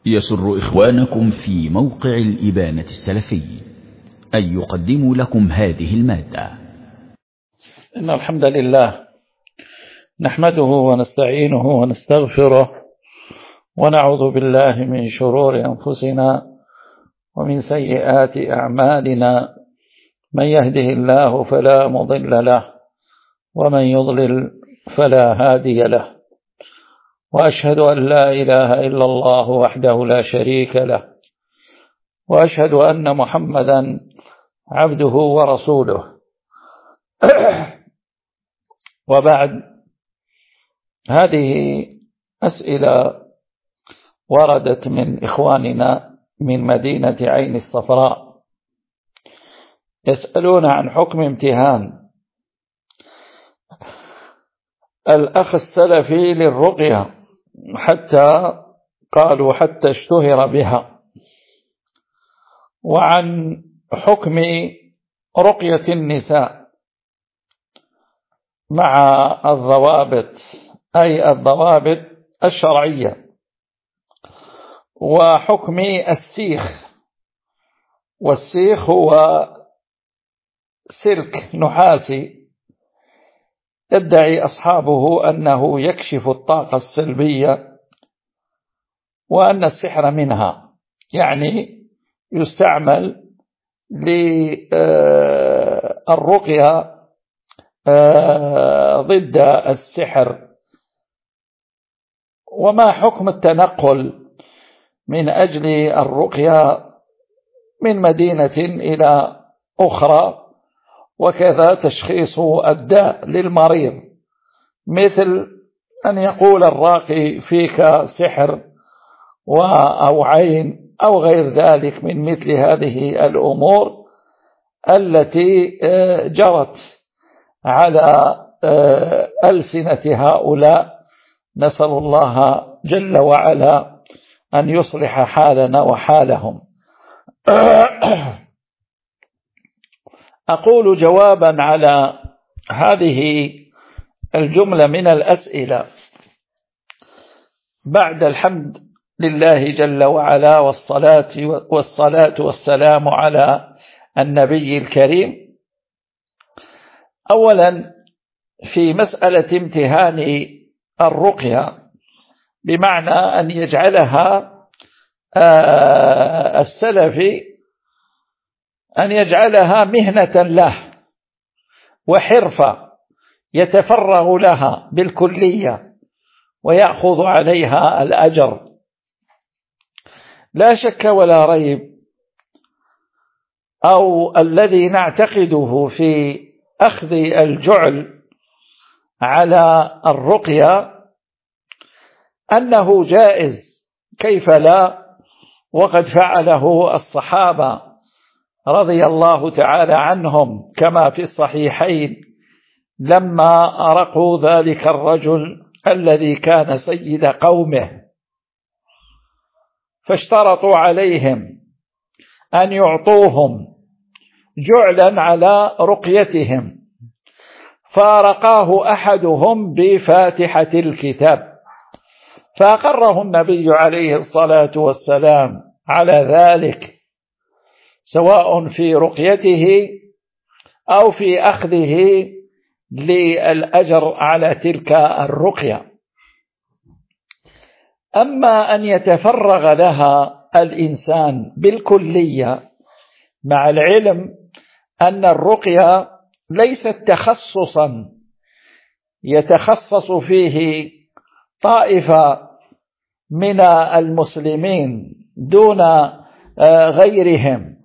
يسر إخوانكم في موقع الإبانة السلفي أن يقدموا لكم هذه المادة. إن الحمد لله نحمده ونستعينه ونستغفره ونعوذ بالله من شرور أنفسنا ومن سيئات أعمالنا، من يهده الله فلا مضل له ومن يضلل فلا هادي له، وأشهد أن لا إله إلا الله وحده لا شريك له، وأشهد أن محمدا عبده ورسوله. وبعد، هذه أسئلة وردت من إخواننا من مدينة عين الصفراء، يسألون عن حكم امتهان الأخ السلفي للرقية، قالوا حتى اشتهر بها، وعن حكم رقية النساء مع الضوابط، أي الضوابط الشرعية، وحكم السيخ. والسيخ هو سلك نحاسي يدعي أصحابه أنه يكشف الطاقة السلبية وأن السحر منها، يعني يستعمل للرقية ضد السحر. وما حكم التنقل من أجل الرقية من مدينة إلى أخرى، وكذا تشخيص الداء للمريض، مثل أن يقول الراقي فيك سحر أو عين أو غير ذلك من مثل هذه الأمور التي جرت على ألسنة هؤلاء. نسأل الله جل وعلا أن يصلح حالنا وحالهم. أقول جوابا على هذه الجملة من الأسئلة: بعد الحمد لله جل وعلا والصلاة والسلام على النبي الكريم، أولا في مسألة امتهان الرقية، بمعنى أن يجعلها السلفي أن يجعلها مهنة له وحرفة يتفرغ لها بالكلية ويأخذ عليها الأجر. لا شك ولا ريب، أو الذي نعتقده في أخذ الجعل على الرقية أنه جائز، كيف لا، وقد فعله الصحابة رضي الله تعالى عنهم، كما في الصحيحين لما أرقوا ذلك الرجل الذي كان سيد قومه، فاشترطوا عليهم أن يعطوهم جعلا على رقيتهم، فارقاه أحدهم بفاتحة الكتاب، فأقره النبي عليه الصلاة والسلام على ذلك، سواء في رقيته أو في أخذه للأجر على تلك الرقية. أما أن يتفرغ لها الإنسان بالكلية، مع العلم أن الرقية ليست تخصصا يتخصص فيه طائفة من المسلمين دون غيرهم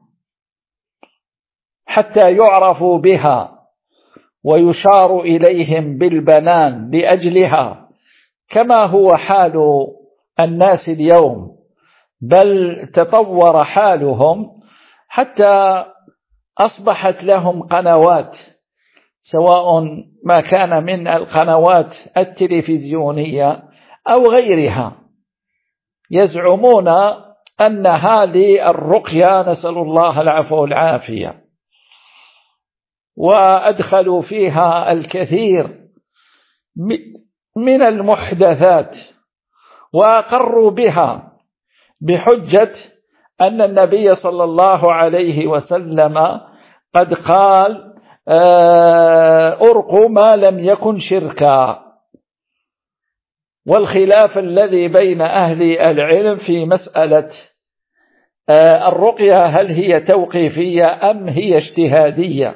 حتى يعرفوا بها ويشار إليهم بالبنان لأجلها، كما هو حال الناس اليوم، بل تطور حالهم حتى أصبحت لهم قنوات، سواء ما كان من القنوات التلفزيونية أو غيرها، يزعمون أنها للرقية، نسأل الله العفو والعافية، وأدخلوا فيها الكثير من المحدثات وأقروا بها بحجة أن النبي صلى الله عليه وسلم قد قال أرقوا ما لم يكن شركا. والخلاف الذي بين أهل العلم في مسألة الرقية هل هي توقيفية أم هي اجتهادية.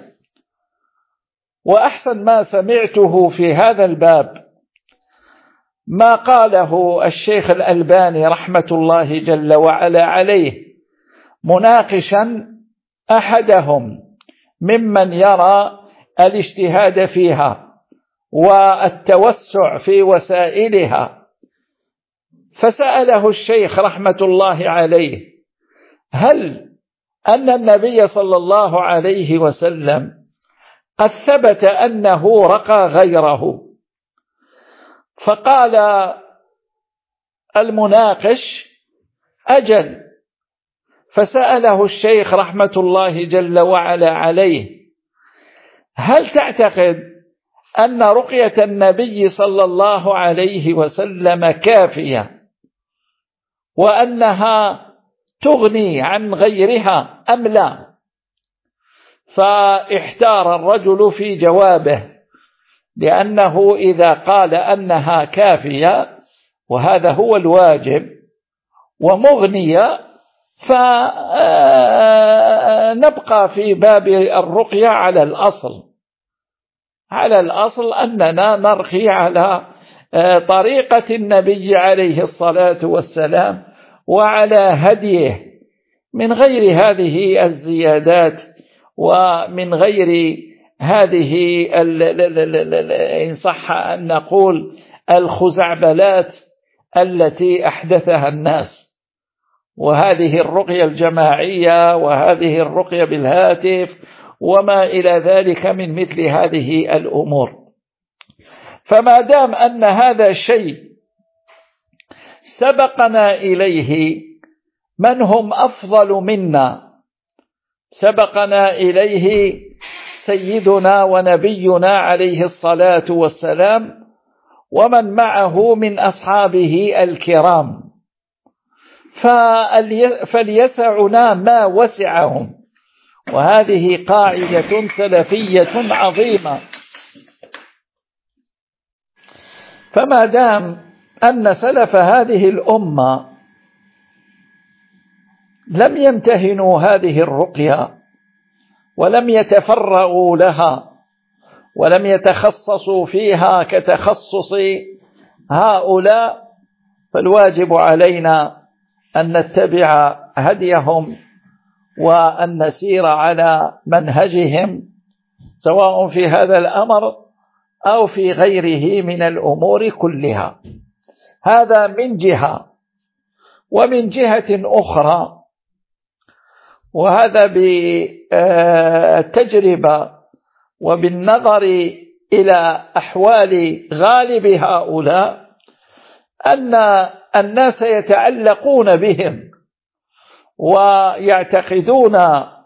وأحسن ما سمعته في هذا الباب ما قاله الشيخ الألباني رحمة الله جل وعلا عليه، مناقشا أحدهم ممن يرى الاجتهاد فيها والتوسع في وسائلها، فسأله الشيخ رحمة الله عليه هل أن النبي صلى الله عليه وسلم قد ثبت أنه رقى غيره؟ فقال المناقش أجل. فسأله الشيخ رحمة الله جل وعلا عليه هل تعتقد أن رقية النبي صلى الله عليه وسلم كافية وأنها تغني عن غيرها أم لا؟ فاحتار الرجل في جوابه، لأنه إذا قال أنها كافية وهذا هو الواجب ومغنية فنبقى في باب الرقية على الأصل أننا نرقي على طريقة النبي عليه الصلاة والسلام وعلى هديه من غير هذه الزيادات ومن غير هذه إن صح أن نقول الخزعبلات التي أحدثها الناس، وهذه الرقية الجماعية وهذه الرقية بالهاتف وما إلى ذلك من مثل هذه الأمور. فما دام أن هذا الشيء سبقنا إليه من هم أفضل منا، سبقنا إليه سيدنا ونبينا عليه الصلاة والسلام ومن معه من أصحابه الكرام، فليسعنا ما وسعهم. وهذه قاعدة سلفية عظيمة. فما دام أن سلف هذه الأمة لم يمتهنوا هذه الرقية ولم يتفرغوا لها ولم يتخصصوا فيها كتخصص هؤلاء، فالواجب علينا أن نتبع هديهم وأن نسير على منهجهم سواء في هذا الأمر أو في غيره من الأمور كلها. هذا من جهة. ومن جهة أخرى، وهذا بالتجربة وبالنظر إلى أحوال غالب هؤلاء، أن الناس يتعلقون بهم ويعتقدون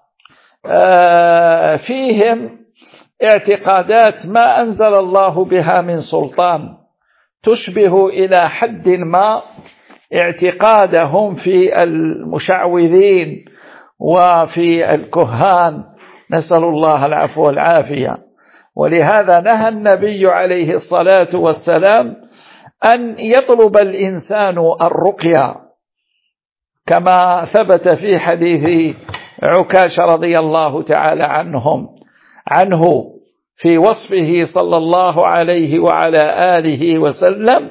فيهم اعتقادات ما أنزل الله بها من سلطان، تشبه إلى حد ما اعتقادهم في المشعوذين وفي الكهان، نسأل الله العفو والعافية. ولهذا نهى النبي عليه الصلاة والسلام أن يطلب الإنسان الرقية، كما ثبت في حديث عكاشة رضي الله تعالى عنه في وصفه صلى الله عليه وعلى آله وسلم: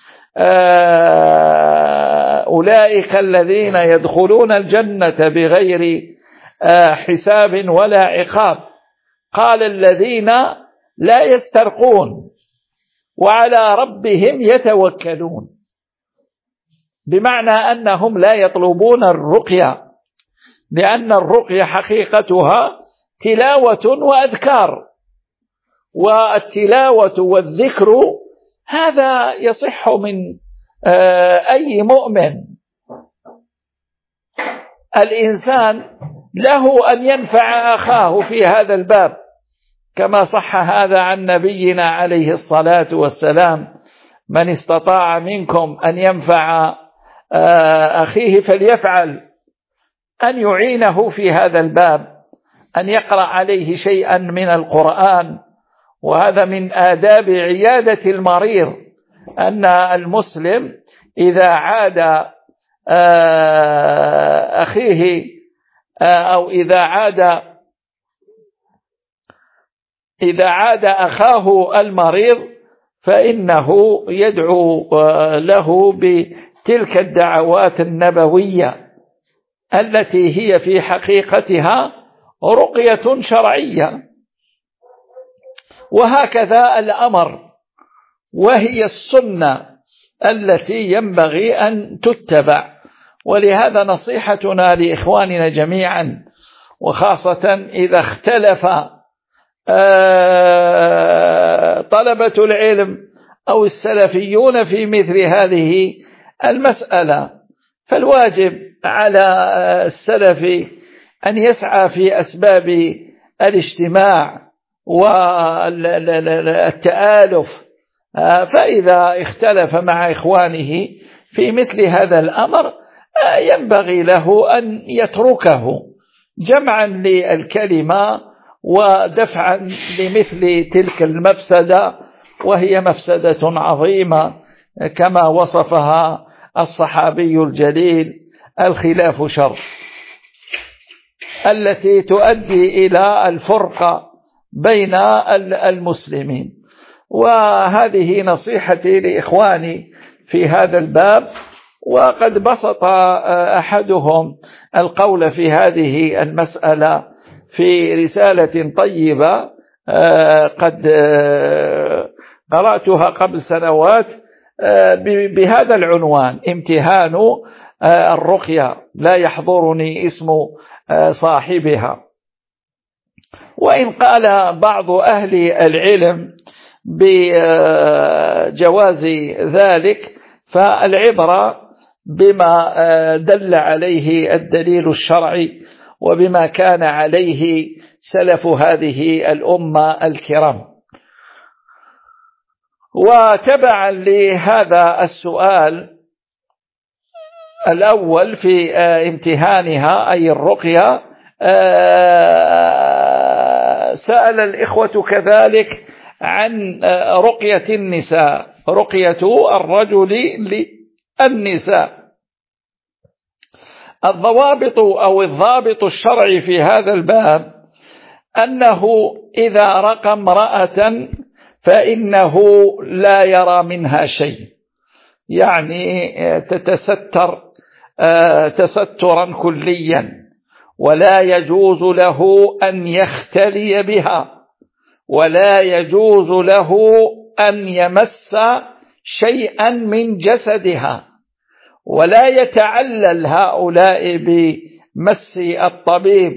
أولئك الذين يدخلون الجنة بغير حساب ولا عقاب. قال: الذين لا يسترقون وعلى ربهم يتوكلون، بمعنى أنهم لا يطلبون الرقية، لأن الرقية حقيقتها تلاوة وأذكار، والتلاوة والذكر هذا يصح من أي مؤمن. الإنسان له أن ينفع أخاه في هذا الباب، كما صح هذا عن نبينا عليه الصلاة والسلام: من استطاع منكم أن ينفع أخيه فليفعل، أن يعينه في هذا الباب، أن يقرأ عليه شيئا من القرآن. وهذا من آداب عيادة المريض، أن المسلم إذا عاد أخيه أو إذا عاد أخاه المريض فإنه يدعو له بتلك الدعوات النبوية التي هي في حقيقتها رقية شرعية. وهكذا الأمر، وهي السنة التي ينبغي أن تتبع. ولهذا نصيحتنا لإخواننا جميعا، وخاصة إذا اختلف طلبة العلم أو السلفيون في مثل هذه المسألة، فالواجب على السلف أن يسعى في أسباب الاجتماع والتآلف. فإذا اختلف مع إخوانه في مثل هذا الأمر ينبغي له أن يتركه جمعا للكلمة ودفعا لمثل تلك المفسدة، وهي مفسدة عظيمة كما وصفها الصحابي الجليل: الخلاف شر، التي تؤدي إلى الفرقة بين المسلمين. وهذه نصيحتي لإخواني في هذا الباب. وقد بسط أحدهم القول في هذه المسألة في رسالة طيبة قد قرأتها قبل سنوات بهذا العنوان: امتهان الرقية، لا يحضرني اسم صاحبها. وإن قال بعض أهل العلم بجواز ذلك، فالعبرة بما دل عليه الدليل الشرعي وبما كان عليه سلف هذه الأمة الكرام. وتبعا لهذا السؤال الأول في امتهانها أي الرقية، سأل الإخوة كذلك عن رقية النساء، رقية الرجل للنساء. الضابط الشرعي في هذا الباب أنه إذا رقى امرأة فإنه لا يرى منها شيء، يعني تتستر تسترا كليا، ولا يجوز له أن يختلي بها، ولا يجوز له أن يمس شيئا من جسدها، ولا يتعلل هؤلاء بمس الطبيب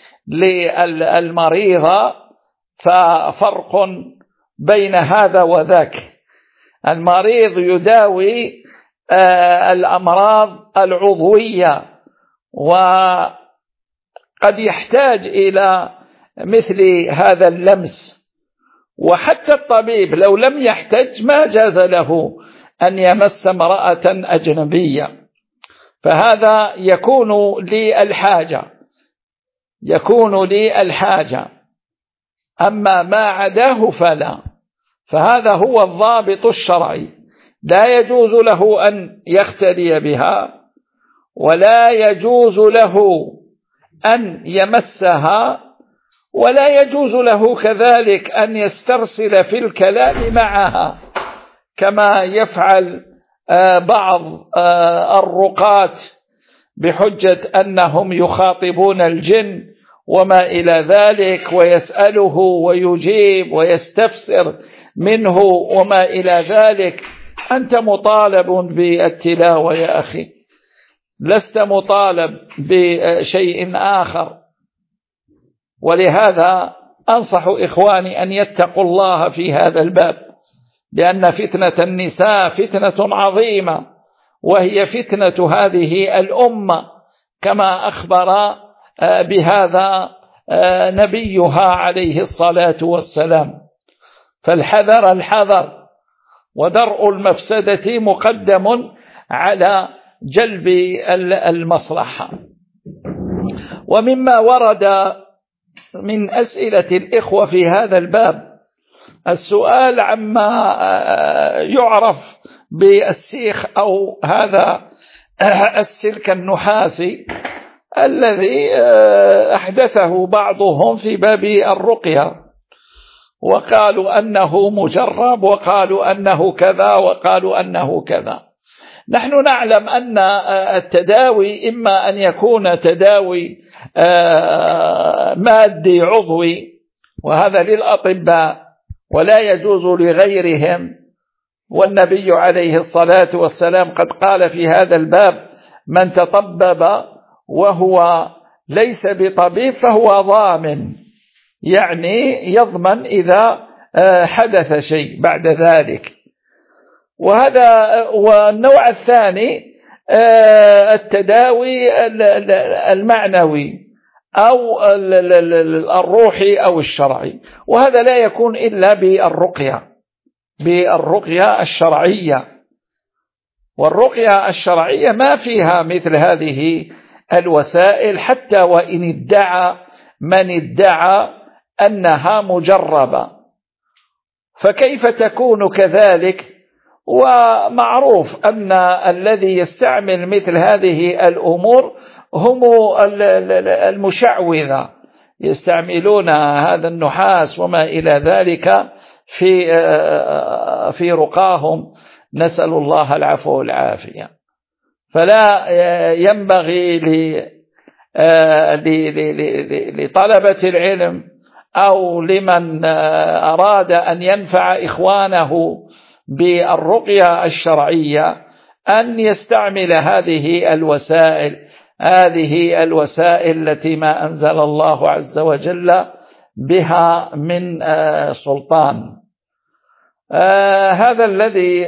للمريضة. ففرق بين هذا وذاك. المريض يداوي الأمراض العضوية، وقد يحتاج إلى مثل هذا اللمس. وحتى الطبيب لو لم يحتج ما جاز له أن يمس امرأة أجنبية، فهذا يكون للحاجة، أما ما عداه فلا. فهذا هو الضابط الشرعي: لا يجوز له أن يختلي بها، ولا يجوز له أن يمسها، ولا يجوز له كذلك أن يسترسل في الكلام معها كما يفعل بعض الرقاة بحجة أنهم يخاطبون الجن وما إلى ذلك، ويسأله ويجيب ويستفسر منه وما إلى ذلك. أنت مطالب بالتلاوة يا أخي، لست مطالب بشيء آخر. ولهذا أنصح إخواني أن يتقوا الله في هذا الباب، لأن فتنة النساء فتنة عظيمة، وهي فتنة هذه الأمة كما أخبر بهذا نبيها عليه الصلاة والسلام. فالحذر الحذر، ودرء المفسدة مقدم على جلب المصلحة. ومما ورد من أسئلة الإخوة في هذا الباب السؤال عما يعرف بالسيخ أو هذا السلك النحاسي الذي أحدثه بعضهم في باب الرقية، وقالوا أنه مجرب، وقالوا أنه كذا، وقالوا أنه كذا. نحن نعلم أن التداوي إما أن يكون تداوي مادي عضوي، وهذا للأطباء ولا يجوز لغيرهم، والنبي عليه الصلاة والسلام قد قال في هذا الباب: من تطبب وهو ليس بطبيب فهو ضامن، يعني يضمن إذا حدث شيء بعد ذلك. والنوع الثاني التداوي المعنوي أو الروحي أو الشرعي، وهذا لا يكون إلا بالرقية الشرعية. والرقية الشرعية ما فيها مثل هذه الوسائل، حتى وإن ادعى من ادعى أنها مجربة، فكيف تكون كذلك؟ ومعروف أن الذي يستعمل مثل هذه الأمور هم المشعوذة، يستعملون هذا النحاس وما إلى ذلك في رقاهم، نسأل الله العفو والعافية. فلا ينبغي لطلبة العلم أو لمن أراد أن ينفع إخوانه بالرقية الشرعية أن يستعمل هذه الوسائل التي ما أنزل الله عز وجل بها من سلطان. هذا الذي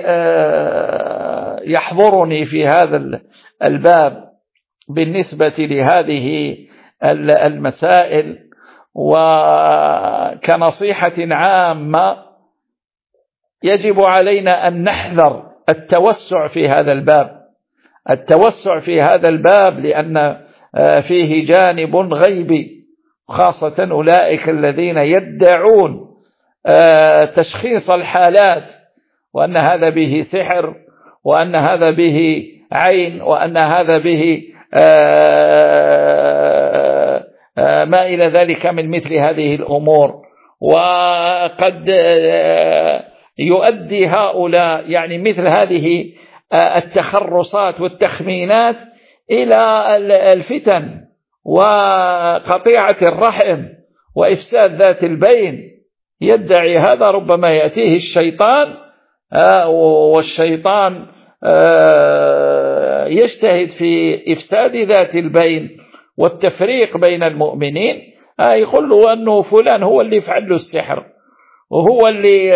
يحضرني في هذا الباب بالنسبة لهذه المسائل، وكنصيحة عامة يجب علينا أن نحذر التوسع في هذا الباب، لأن فيه جانب غيبي، خاصة أولئك الذين يدعون تشخيص الحالات، وأن هذا به سحر، وأن هذا به عين، وأن هذا به ما إلى ذلك من مثل هذه الأمور. وقد يؤدي هؤلاء يعني مثل هذه التخرصات والتخمينات إلى الفتن وقطيعة الرحم وإفساد ذات البين. يدعي هذا، ربما يأتيه الشيطان، والشيطان يجتهد في إفساد ذات البين والتفريق بين المؤمنين، يقول له أنه فلان هو اللي فعل له السحر، وهو اللي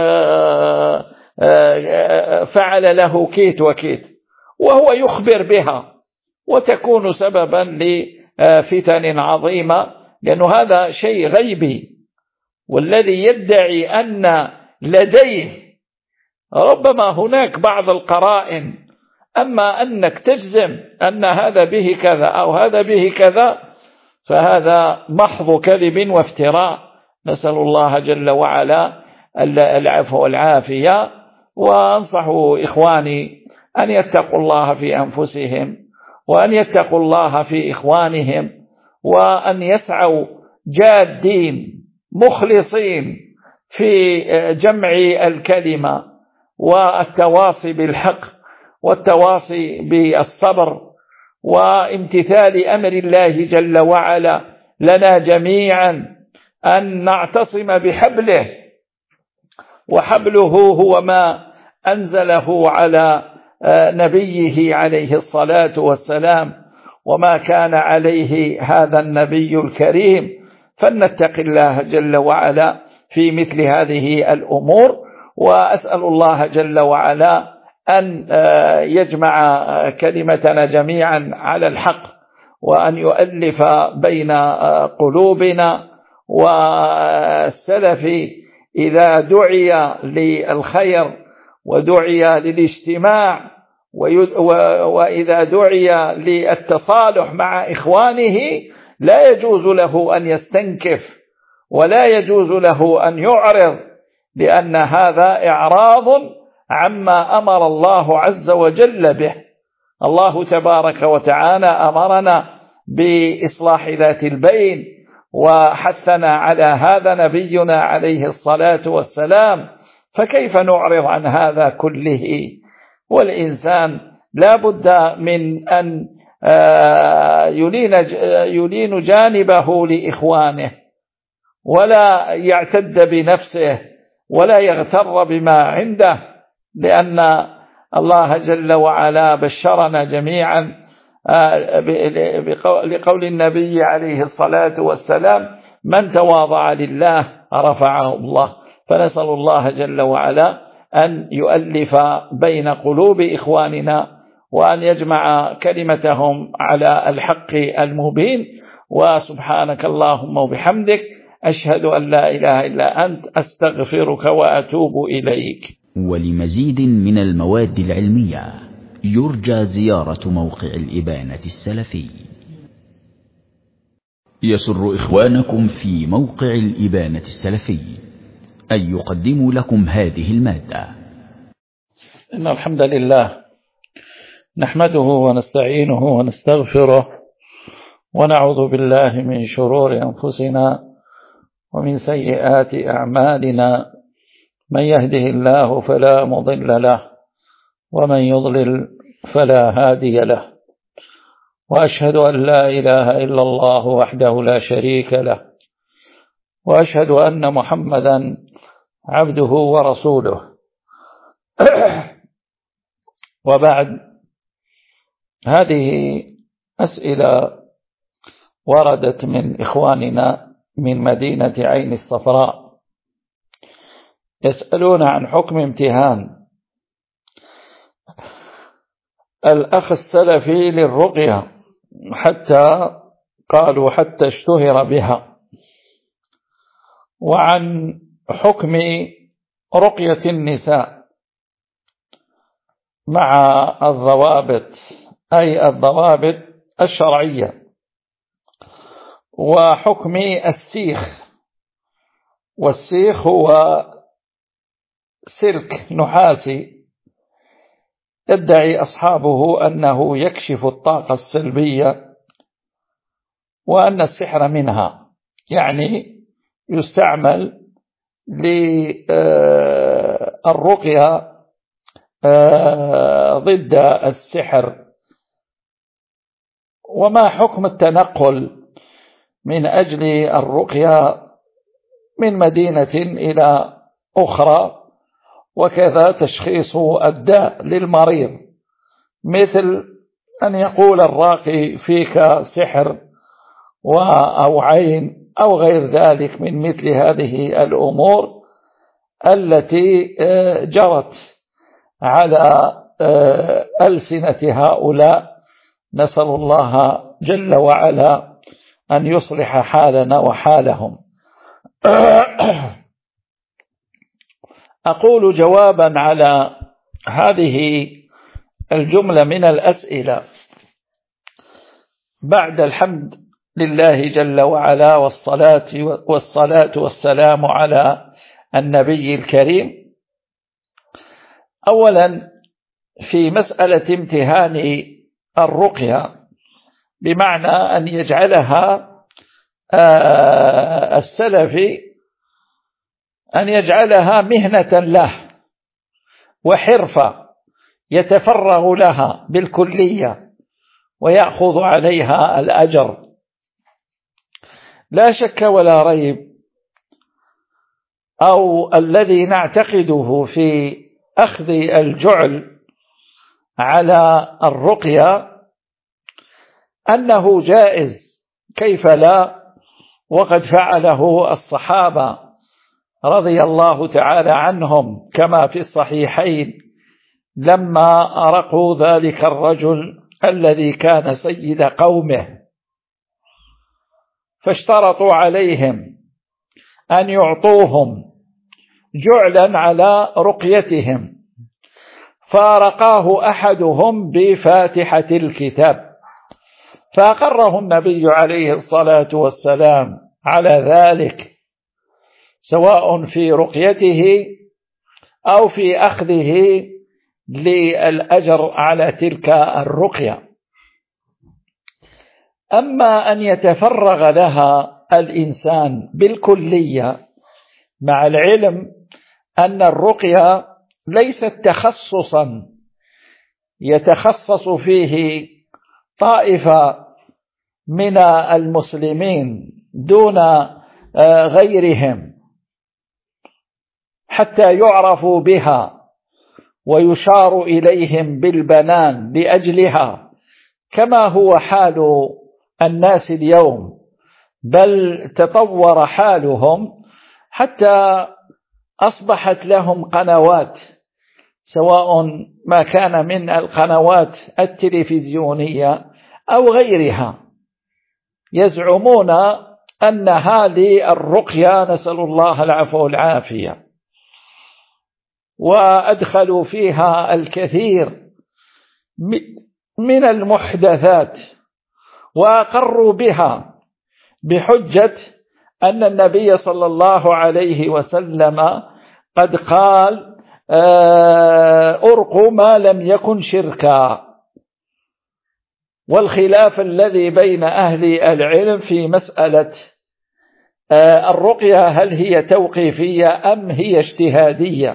فعل له كيت وكيت، وهو يخبر بها، وتكون سببا لفتن عظيمة، لأنه هذا شيء غيبي. والذي يدعي أن لديه ربما هناك بعض القرائن، أما أنك تجزم أن هذا به كذا أو هذا به كذا، فهذا محض كذب وافتراء. نسأل الله جل وعلا العفو والعافية. وأنصح إخواني أن يتقوا الله في أنفسهم، وأن يتقوا الله في إخوانهم، وأن يسعوا جادين مخلصين في جمع الكلمة والتواصي بالحق والتواصي بالصبر وامتثال أمر الله جل وعلا لنا جميعا، أن نعتصم بحبله، وحبله هو ما أنزله على نبيه عليه الصلاة والسلام، وما كان عليه هذا النبي الكريم. فلنتق الله جل وعلا في مثل هذه الأمور، وأسأل الله جل وعلا أن يجمع كلمتنا جميعا على الحق، وأن يؤلف بين قلوبنا. والسلف إذا دعي للخير ودعي للاجتماع وإذا دعي للتصالح مع إخوانه لا يجوز له أن يستنكف ولا يجوز له أن يعرض، لأن هذا إعراض عما أمر الله عز وجل به. الله تبارك وتعالى أمرنا بإصلاح ذات البين وحثنا على هذا نبينا عليه الصلاة والسلام، فكيف نعرض عن هذا كله؟ والإنسان لا بد من أن يلين جانبه لإخوانه، ولا يعتد بنفسه ولا يغتر بما عنده، لأن الله جل وعلا بشرنا جميعا لقول النبي عليه الصلاة والسلام: من تواضع لله رفعه الله. فنسأل الله جل وعلا أن يؤلف بين قلوب إخواننا وأن يجمع كلمتهم على الحق المبين. وسبحانك اللهم وبحمدك، أشهد أن لا إله إلا أنت، أستغفرك وأتوب إليك. ولمزيد من المواد العلمية يرجى زيارة موقع الإبانة السلفي. يسر إخوانكم في موقع الإبانة السلفي أن يقدموا لكم هذه المادة. إن الحمد لله نحمده ونستعينه ونستغفره ونعوذ بالله من شرور أنفسنا ومن سيئات أعمالنا، من يهده الله فلا مضل له ومن يضلل فلا هادي له، وأشهد أن لا إله إلا الله وحده لا شريك له، وأشهد أن محمدا عبده ورسوله. وبعد، هذه أسئلة وردت من إخواننا من مدينة عين الصفراء، يسألون عن حكم امتهان الأخ السلفي للرقية، قالوا حتى اشتهر بها، وعن حكم رقية النساء مع الضوابط، أي الضوابط الشرعية، وحكم السيخ. والسيخ هو سلك نحاسي يدعي أصحابه أنه يكشف الطاقة السلبية وأن السحر منها، يعني يستعمل للرقية ضد السحر. وما حكم التنقل من أجل الرقية من مدينة إلى أخرى، وكذا تشخيص الداء للمريض، مثل أن يقول الراقي فيك سحر أو عين أو غير ذلك من مثل هذه الأمور التي جرت على ألسنة هؤلاء. نسأل الله جل وعلا أن يصلح حالنا وحالهم. أقول جوابا على هذه الجملة من الأسئلة: بعد الحمد لله جل وعلا والصلاة والسلام على النبي الكريم، أولا في مسألة امتهان الرقية، بمعنى أن يجعلها السلفي أن يجعلها مهنة له وحرفة يتفرغ لها بالكلية ويأخذ عليها الأجر. لا شك ولا ريب، أو الذي نعتقده في أخذ الجعل على الرقية أنه جائز، كيف لا، وقد فعله الصحابة رضي الله تعالى عنهم، كما في الصحيحين لما أرقوا ذلك الرجل الذي كان سيد قومه، فاشترطوا عليهم أن يعطوهم جعلا على رقيتهم، فارقاه أحدهم بفاتحة الكتاب، فأقره النبي عليه الصلاة والسلام على ذلك، سواء في رقيته أو في أخذه للأجر على تلك الرقية. أما أن يتفرغ لها الإنسان بالكلية، مع العلم أن الرقية ليست تخصصا يتخصص فيه طائفة من المسلمين دون غيرهم حتى يعرفوا بها ويشار إليهم بالبنان لأجلها، كما هو حال الناس اليوم، بل تطور حالهم حتى أصبحت لهم قنوات، سواء ما كان من القنوات التلفزيونية أو غيرها، يزعمون أنها للرقية، نسأل الله العفو والعافية، وأدخلوا فيها الكثير من المحدثات وأقروا بها بحجة أن النبي صلى الله عليه وسلم قد قال أرقوا ما لم يكن شركا. والخلاف الذي بين أهل العلم في مسألة الرقية هل هي توقيفية أم هي اجتهادية.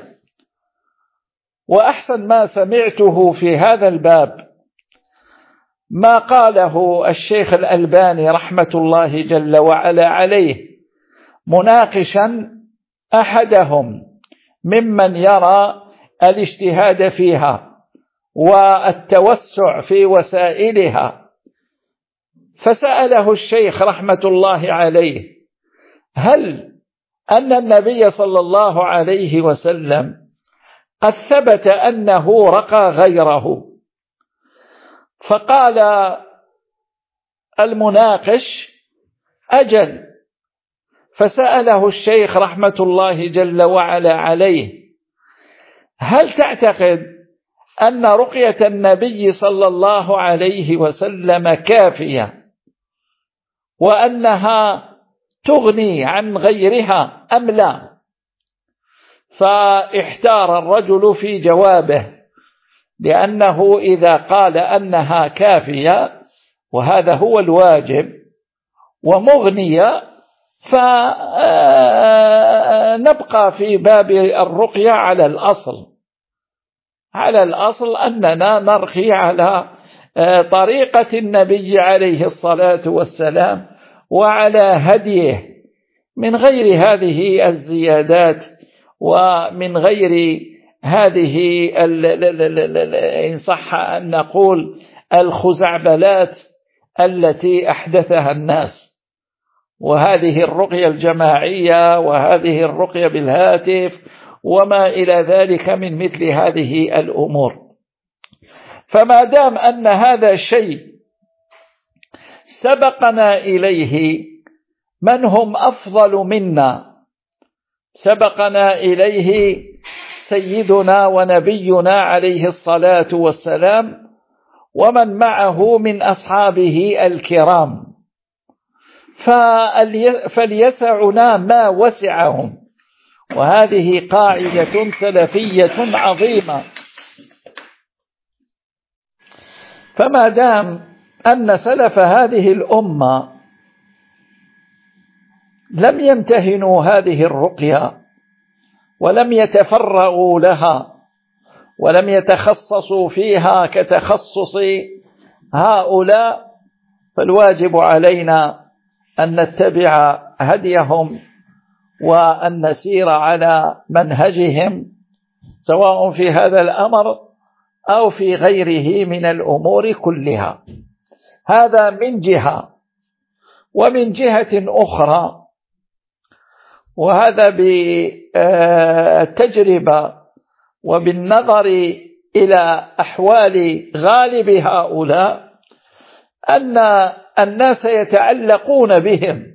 وأحسن ما سمعته في هذا الباب ما قاله الشيخ الألباني رحمة الله جل وعلا عليه، مناقشا أحدهم ممن يرى الاجتهاد فيها والتوسع في وسائلها، فسأله الشيخ رحمة الله عليه هل أن النبي صلى الله عليه وسلم قد ثبت أنه رقى غيره؟ فقال المناقش أجل. فسأله الشيخ رحمة الله جل وعلا عليه هل تعتقد أن رقية النبي صلى الله عليه وسلم كافية وأنها تغني عن غيرها أم لا؟ فاحتار الرجل في جوابه، لأنه إذا قال أنها كافية وهذا هو الواجب ومغنية فنبقى في باب الرقية على الأصل أننا نرقي على طريقة النبي عليه الصلاة والسلام وعلى هديه، من غير هذه الزيادات ومن غير هذه إن صح أن نقول الخزعبلات التي أحدثها الناس، وهذه الرقية الجماعية وهذه الرقية بالهاتف وما إلى ذلك من مثل هذه الأمور. فما دام أن هذا الشيء سبقنا إليه من هم أفضل منا، سبقنا إليه سيدنا ونبينا عليه الصلاة والسلام ومن معه من أصحابه الكرام، فليسعنا ما وسعهم. وهذه قاعدة سلفية عظيمة. فما دام أن سلف هذه الأمة لم يمتهنوا هذه الرقية ولم يتفرغوا لها ولم يتخصصوا فيها كتخصص هؤلاء، فالواجب علينا أن نتبع هديهم وأن نسير على منهجهم، سواء في هذا الأمر أو في غيره من الأمور كلها. هذا من جهة. ومن جهة أخرى، وهذا بالتجربة وبالنظر إلى أحوال غالب هؤلاء، أن الناس يتعلقون بهم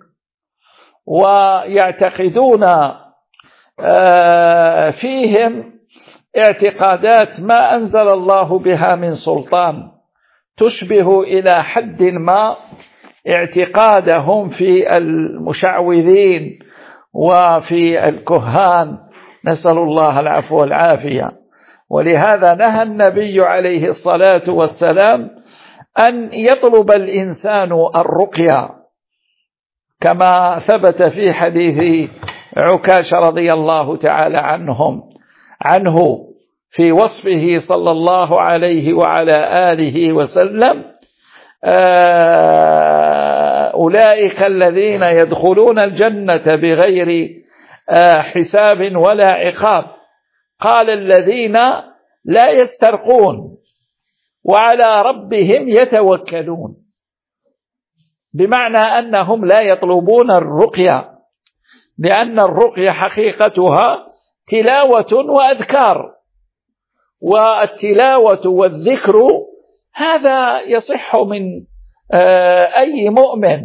ويعتقدون فيهم اعتقادات ما أنزل الله بها من سلطان، تشبه إلى حد ما اعتقادهم في المشعوذين وفي الكهان، نسأل الله العفو والعافية. ولهذا نهى النبي عليه الصلاة والسلام أن يطلب الإنسان الرقية، كما ثبت في حديث عكاشة رضي الله تعالى عنه في وصفه صلى الله عليه وعلى آله وسلم: أولئك الذين يدخلون الجنة بغير حساب ولا عقاب. قال: الذين لا يسترقون وعلى ربهم يتوكلون، بمعنى أنهم لا يطلبون الرقية، لأن الرقية حقيقتها تلاوة وأذكار، والتلاوة والذكر هذا يصح من أي مؤمن.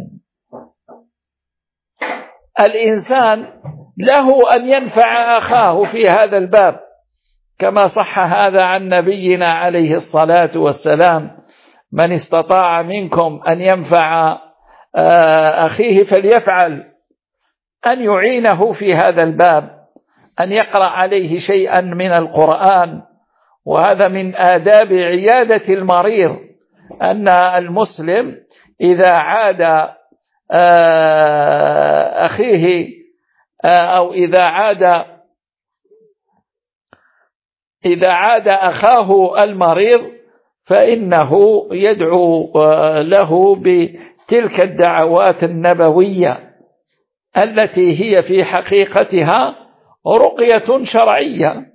الإنسان له أن ينفع أخاه في هذا الباب، كما صح هذا عن نبينا عليه الصلاة والسلام: من استطاع منكم أن ينفع أخيه فليفعل. أن يعينه في هذا الباب، أن يقرأ عليه شيئا من القرآن، وهذا من آداب عيادة المريض، أن المسلم إذا عاد أخيه أو إذا عاد أخاه المريض فإنه يدعو له بتلك الدعوات النبوية التي هي في حقيقتها رقية شرعية.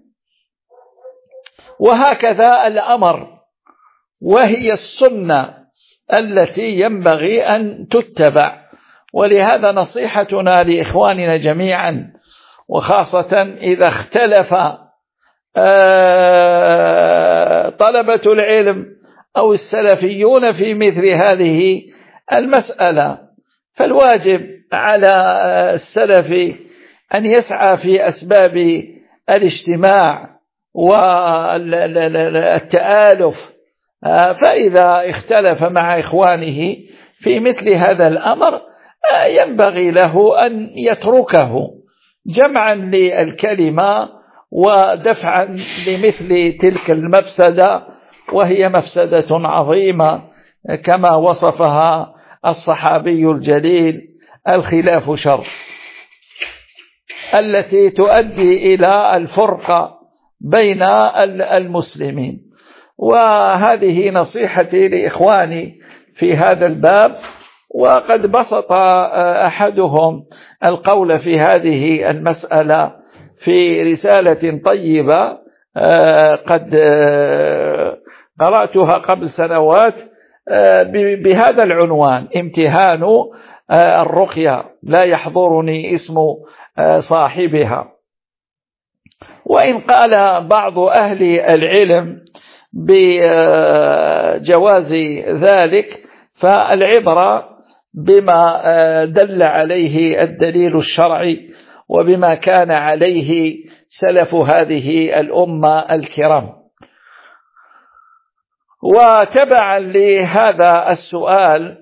وهكذا الأمر، وهي السنة التي ينبغي أن تتبع. ولهذا نصيحتنا لإخواننا جميعا، وخاصة إذا اختلف طلبة العلم أو السلفيون في مثل هذه المسألة، فالواجب على السلف أن يسعى في أسباب الاجتماع والتآلف، فإذا اختلف مع إخوانه في مثل هذا الأمر ينبغي له أن يتركه جمعا للكلمة ودفعا لمثل تلك المفسدة، وهي مفسدة عظيمة كما وصفها الصحابي الجليل: الخلاف شر، التي تؤدي إلى الفرقة بين المسلمين. وهذه نصيحتي لإخواني في هذا الباب. وقد بسط أحدهم القول في هذه المسألة في رسالة طيبة قد قرأتها قبل سنوات بهذا العنوان: امتهان الرقية، لا يحضرني اسم صاحبها. وإن قال بعض أهل العلم بجواز ذلك، فالعبرة بما دل عليه الدليل الشرعي وبما كان عليه سلف هذه الأمة الكرام. وتبعا لهذا السؤال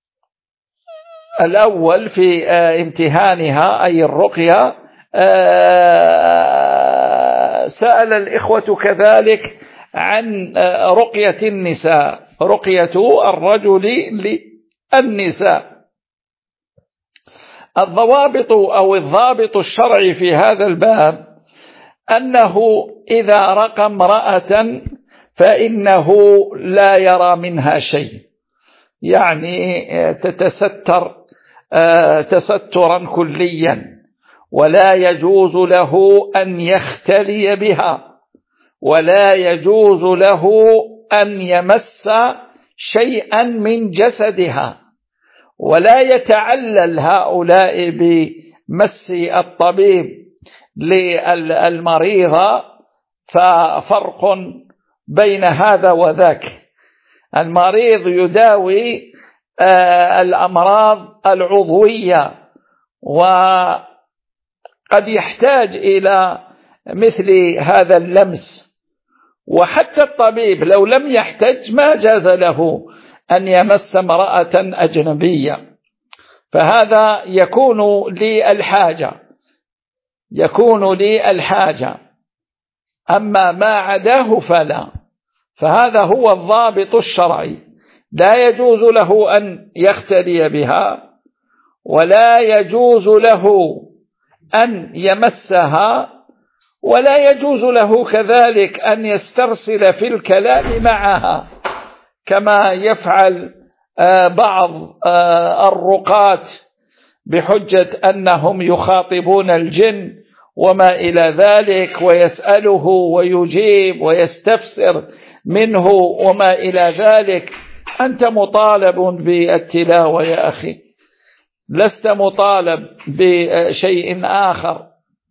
الأول في امتهانها أي الرقية، سأل الإخوة كذلك عن رقية النساء، رقية الرجل للنساء. الضابط الشرعي في هذا الباب أنه إذا رقى امرأة فإنه لا يرى منها شيء، يعني تتستر تسترا كليا، ولا يجوز له أن يختلي بها، ولا يجوز له أن يمس شيئا من جسدها، ولا يتعلل هؤلاء بمس الطبيب للمريضة. ففرق بين هذا وذاك. المريض يداوي الأمراض العضوية، وقد يحتاج إلى مثل هذا اللمس وحتى الطبيب لو لم يحتج ما جاز له أن يمس امرأة أجنبية، فهذا يكون لي الحاجة، أما ما عداه فلا. فهذا هو الضابط الشرعي، لا يجوز له أن يختلي بها، ولا يجوز له أن يمسها، ولا يجوز له كذلك أن يسترسل في الكلام معها كما يفعل بعض الرقاة بحجة أنهم يخاطبون الجن وما إلى ذلك، ويسأله ويجيب ويستفسر منه وما إلى ذلك. أنت مطالب بالتلاوة يا أخي، لست مطالب بشيء آخر.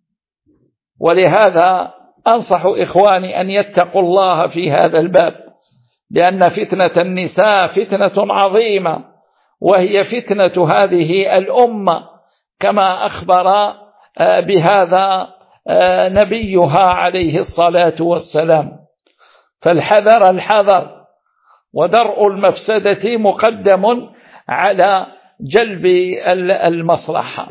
ولهذا أنصح إخواني أن يتقوا الله في هذا الباب، لأن فتنة النساء فتنة عظيمة، وهي فتنة هذه الأمة كما أخبر بهذا نبيها عليه الصلاة والسلام. فالحذر الحذر، ودرء المفسدة مقدم على جلب المصلحة.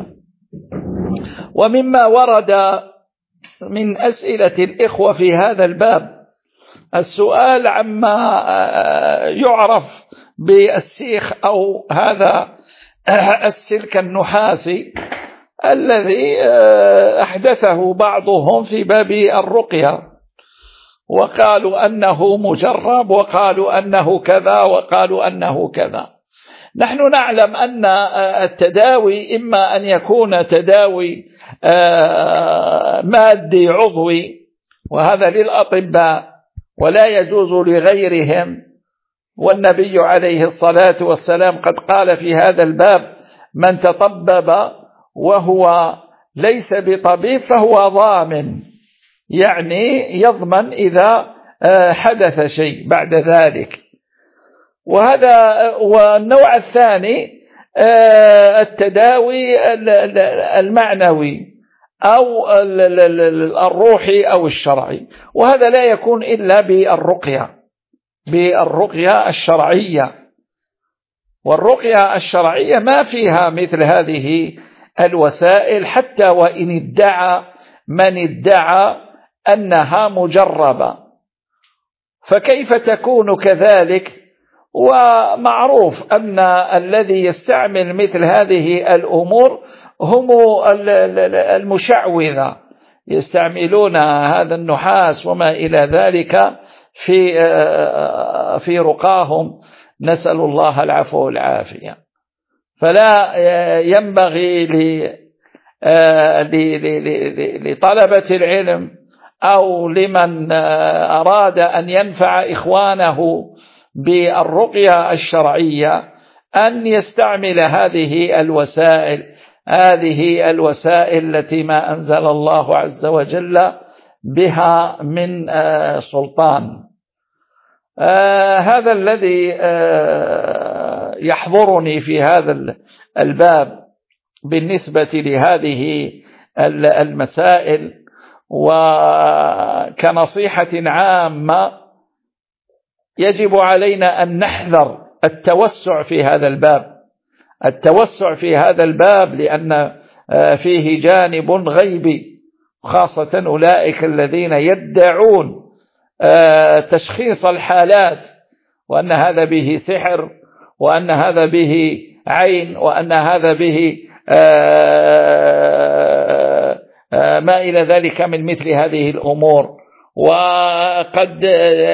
ومما ورد من أسئلة الإخوة في هذا الباب السؤال عما يعرف بالسيخ أو هذا السلك النحاسي الذي أحدثه بعضهم في باب الرقية، وقالوا أنه مجرب، وقالوا أنه كذا، وقالوا أنه كذا. نحن نعلم أن التداوي إما أن يكون تداوي مادي عضوي، وهذا للأطباء ولا يجوز لغيرهم، والنبي عليه الصلاة والسلام قد قال في هذا الباب: من تطبب وهو ليس بطبيب فهو ضامن، يعني يضمن إذا حدث شيء بعد ذلك. والنوع الثاني التداوي المعنوي أو الروحي أو الشرعي، وهذا لا يكون إلا بالرقية الشرعية. والرقية الشرعية ما فيها مثل هذه الوسائل، حتى وإن ادعى من ادعى أنها مجربة، فكيف تكون كذلك؟ ومعروف أن الذي يستعمل مثل هذه الأمور هم المشعوذة، يستعملون هذا النحاس وما إلى ذلك في رقاهم، نسأل الله العفو والعافية. فلا ينبغي لطلبة العلم أو لمن أراد أن ينفع إخوانه بالرقية الشرعية أن يستعمل هذه الوسائل التي ما أنزل الله عز وجل بها من سلطان. هذا الذي يحضرني في هذا الباب بالنسبة لهذه المسائل، وكنصيحة عامة يجب علينا أن نحذر التوسع في هذا الباب، لأن فيه جانب غيبي، خاصة أولئك الذين يدعون تشخيص الحالات، وأن هذا به سحر، وأن هذا به عين، وأن هذا به ما إلى ذلك من مثل هذه الأمور. وقد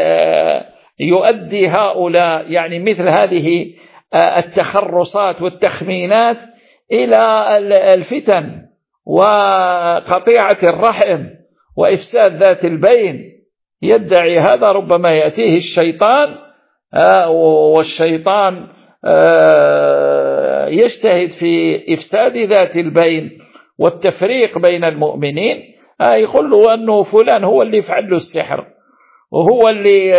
يؤدي هؤلاء يعني مثل هذه التخرصات والتخمينات إلى الفتن وقطيعة الرحم وإفساد ذات البين. يدعي هذا، ربما يأتيه الشيطان، والشيطان يجتهد في إفساد ذات البين والتفريق بين المؤمنين، يقول له أنه فلان هو اللي فعل له السحر، وهو اللي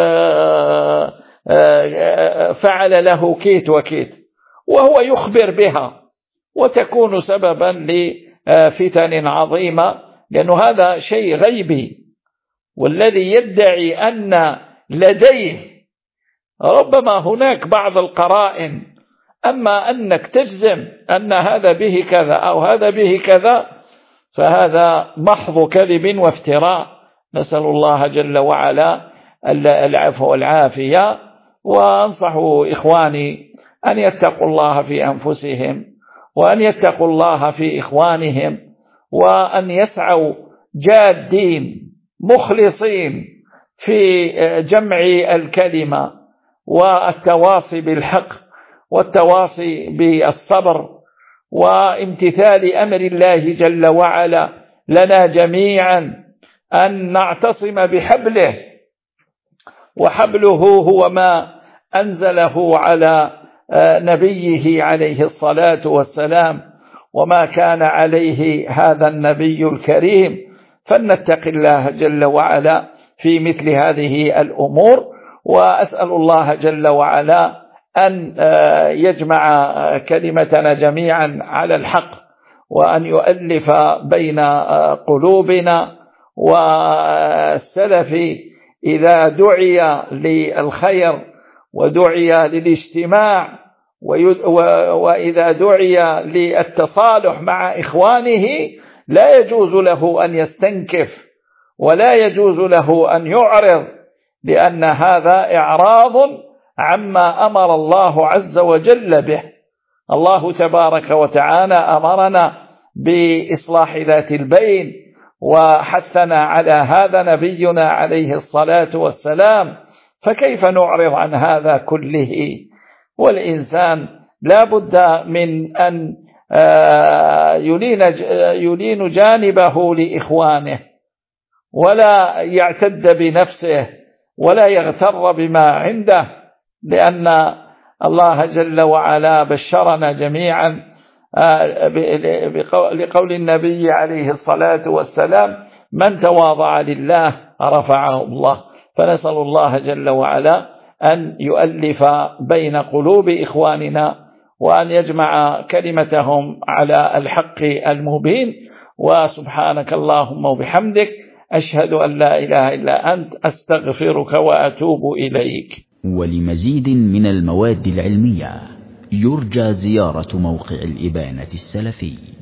فعل له كيت وكيت، وهو يخبر بها، وتكون سببا لفتن عظيمة، لأنه هذا شيء غيبي. والذي يدعي أن لديه ربما هناك بعض القرائن، أما أنك تجزم أن هذا به كذا أو هذا به كذا فهذا محض كذب وافتراء. نسأل الله جل وعلا العفو والعافية. وأنصح إخواني أن يتقوا الله في أنفسهم، وأن يتقوا الله في إخوانهم، وأن يسعوا جادين مخلصين في جمع الكلمة والتواصي بالحق والتواصي بالصبر وامتثال أمر الله جل وعلا لنا جميعا، أن نعتصم بحبله، وحبله هو ما أنزله على نبيه عليه الصلاة والسلام وما كان عليه هذا النبي الكريم. فلنتق الله جل وعلا في مثل هذه الأمور. وأسأل الله جل وعلا أن يجمع كلمتنا جميعا على الحق، وأن يؤلف بين قلوبنا. والسلف إذا دعي للخير ودعي للاجتماع وإذا دعي للتصالح مع إخوانه لا يجوز له أن يستنكف ولا يجوز له أن يعرض، لأن هذا إعراض عما أمر الله عز وجل به. الله تبارك وتعالى أمرنا بإصلاح ذات البين وحثنا على هذا نبينا عليه الصلاة والسلام، فكيف نعرض عن هذا كله؟ والإنسان لا بد من أن يلين جانبه لإخوانه، ولا يعتد بنفسه، ولا يغتر بما عنده، لأن الله جل وعلا بشرنا جميعا لقول النبي عليه الصلاة والسلام: من تواضع لله رفعه الله. فنسأل الله جل وعلا أن يؤلف بين قلوب إخواننا، وأن يجمع كلمتهم على الحق المبين. وسبحانك اللهم وبحمدك، أشهد أن لا إله إلا أنت، أستغفرك وأتوب إليك. ولمزيد من المواد العلمية يرجى زيارة موقع الإبانة السلفي.